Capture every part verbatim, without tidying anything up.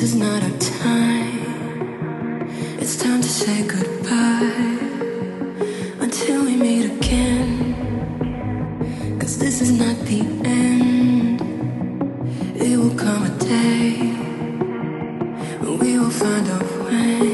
is not our time. It's time to say goodbye until we meet again. 'Cause this is not the end. It will come a day when we will find a way.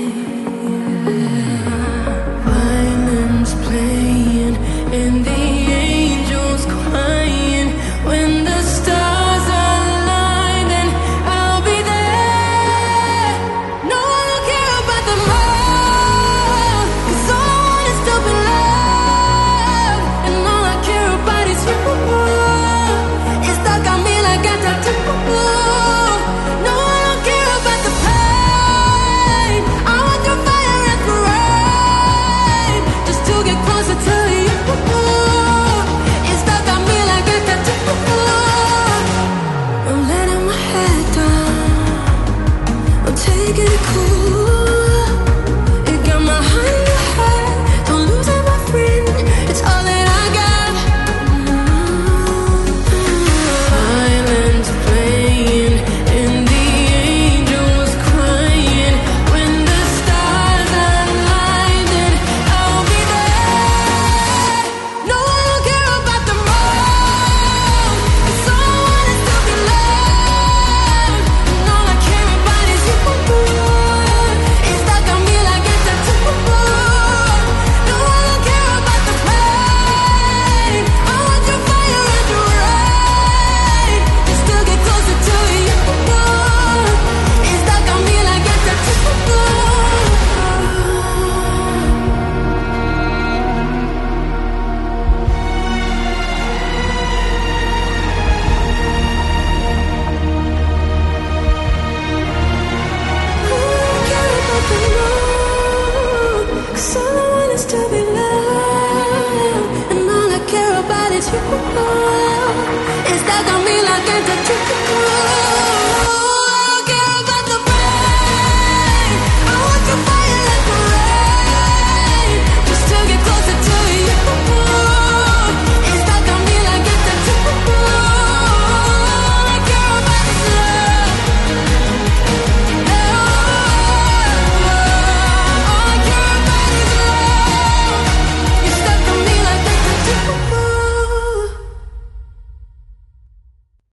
Violins playing and the angels crying. When the stars align, then I'll be there. No one will care about the more, 'cause all I want is to be loved. And all I care about is you. It's stuck on me like a tattoo. No, I don't care about the pain. I want your fire and the rain, just to get closer to you. It's stuck on me like a tattoo. I'm letting my head down, I'm taking it cool. You got my heart in your head, don't lose it, my friend. It's all that I got. Violins playing and the angels crying. When the stars align, then I'll be there. No, I don't care about the more, 'cause all I want is to be loved. And all I care about is you. It's stuck on me like a tattoo. No, I don't care about the pain. I want your fire and your rain, just to get closer to you. It's stuck on me like a tattoo. Care about the more, 'cause all I want is to be loved. And all I care about is you. It's stuck on me like a tattoo.